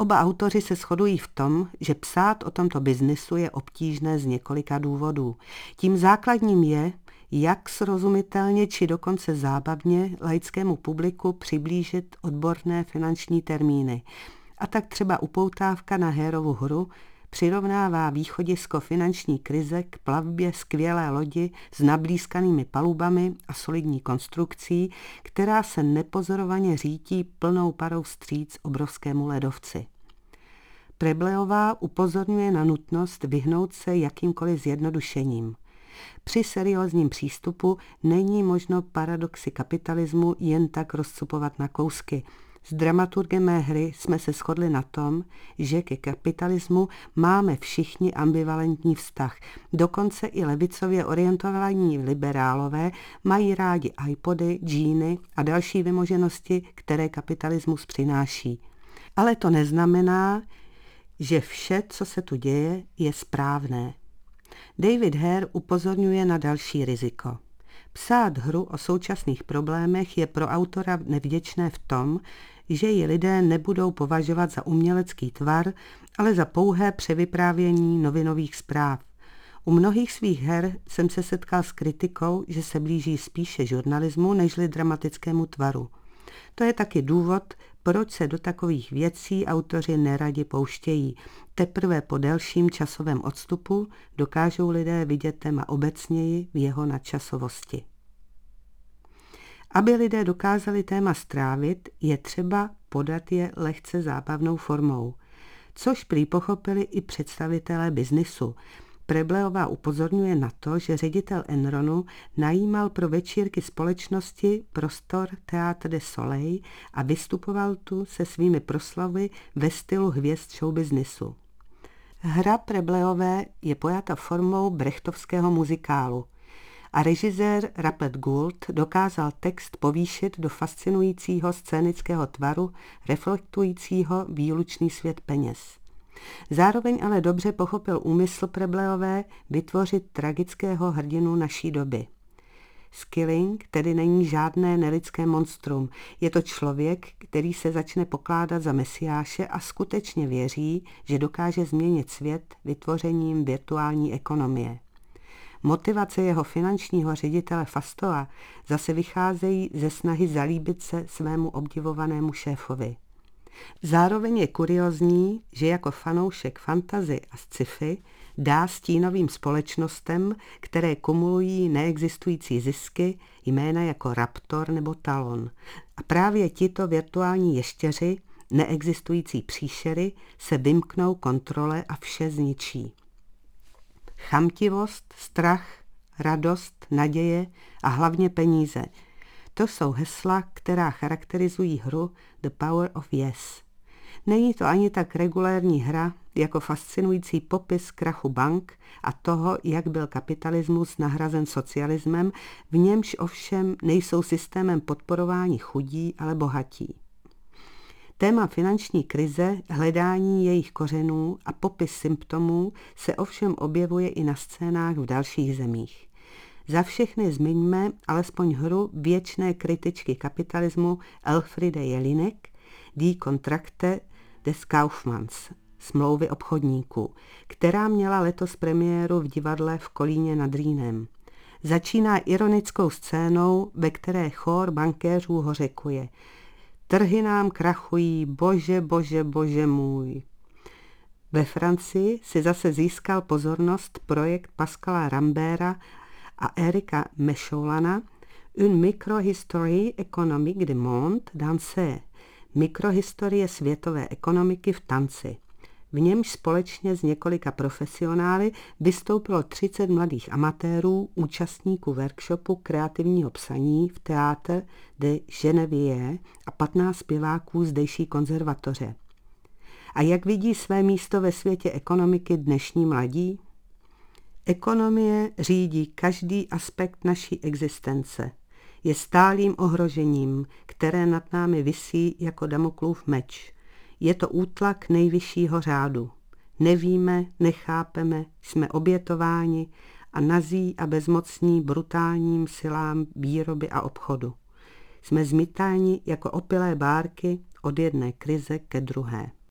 Oba autoři se shodují v tom, že psát o tomto biznisu je obtížné z několika důvodů. Tím základním je, jak srozumitelně či dokonce zábavně laickému publiku přiblížit odborné finanční termíny. A tak třeba upoutávka na hérovu hru přirovnává východisko finanční krize k plavbě skvělé lodi s nablýskanými palubami a solidní konstrukcí, která se nepozorovaně řítí plnou parou vstříc obrovskému ledovci. Prebleová upozorňuje na nutnost vyhnout se jakýmkoliv zjednodušením. Při seriózním přístupu není možno paradoxy kapitalismu jen tak rozcupovat na kousky. S dramaturgem mé hry jsme se shodli na tom, že ke kapitalismu máme všichni ambivalentní vztah. Dokonce i levicově orientovaní liberálové mají rádi iPody, džíny a další vymoženosti, které kapitalismus přináší. Ale to neznamená, že vše, co se tu děje, je správné. David Hare upozorňuje na další riziko. Psát hru o současných problémech je pro autora nevděčné v tom, že ji lidé nebudou považovat za umělecký tvar, ale za pouhé převyprávění novinových zpráv. U mnohých svých her jsem se setkal s kritikou, že se blíží spíše žurnalismu nežli dramatickému tvaru. To je taky důvod, proč se do takových věcí autoři neradi pouštějí. Teprve po delším časovém odstupu dokážou lidé vidět téma obecněji v jeho nadčasovosti. Aby lidé dokázali téma strávit, je třeba podat je lehce zábavnou formou, což prý pochopili i představitelé biznisu. Prebleová upozorňuje na to, že ředitel Enronu najímal pro večírky společnosti prostor Théâtre du Soleil a vystupoval tu se svými proslovy ve stylu hvězd showbiznisu. Hra Prebleové je pojata formou brechtovského muzikálu a režisér Rupert Gould dokázal text povýšit do fascinujícího scénického tvaru, reflektujícího výlučný svět peněz. Zároveň ale dobře pochopil úmysl Prebleové vytvořit tragického hrdinu naší doby. Skilling tedy není žádné nelidské monstrum, je to člověk, který se začne pokládat za mesiáše a skutečně věří, že dokáže změnit svět vytvořením virtuální ekonomie. Motivace jeho finančního ředitele Fastoa zase vycházejí ze snahy zalíbit se svému obdivovanému šéfovi. Zároveň je kuriózní, že jako fanoušek fantasy a sci-fi dá stínovým společnostem, které kumulují neexistující zisky, jména jako Raptor nebo Talon. A právě tito virtuální ještěři, neexistující příšery, se vymknou kontrole a vše zničí. Chamtivost, strach, radost, naděje a hlavně peníze. To jsou hesla, která charakterizují hru The Power of Yes. Není to ani tak regulérní hra, jako fascinující popis krachu bank a toho, jak byl kapitalismus nahrazen socialismem, v němž ovšem nejsou systémem podporování chudí, ale bohatí. Téma finanční krize, hledání jejich kořenů a popis symptomů se ovšem objevuje i na scénách v dalších zemích. Za všechny zmiňme alespoň hru věčné kritičky kapitalismu Elfriede Jelinek, Die Kontrakte des Kaufmanns, smlouvy obchodníků, která měla letos premiéru v divadle v Kolíně nad Rýnem. Začíná ironickou scénou, ve které chór bankéřů hořekuje: Trhy nám krachují, bože, bože, bože můj. Ve Francii si zase získal pozornost projekt Pascala Rambera a Erika Meshoulana Une microhistorie économique du monde dansé, mikrohistorie světové ekonomiky v tanci. V němž společně s několika profesionály vystoupilo 30 mladých amatérů, účastníků workshopu kreativního psaní v Théâtre de Geneviève a 15 zpěváků zdejší konzervatoře. A jak vidí své místo ve světě ekonomiky dnešní mladí? Ekonomie řídí každý aspekt naší existence. Je stálým ohrožením, které nad námi visí jako Damoklův meč. Je to útlak nejvyššího řádu. Nevíme, nechápeme, jsme obětováni a nazí a bezmocní brutálním silám výroby a obchodu. Jsme zmítáni jako opilé bárky od jedné krize ke druhé.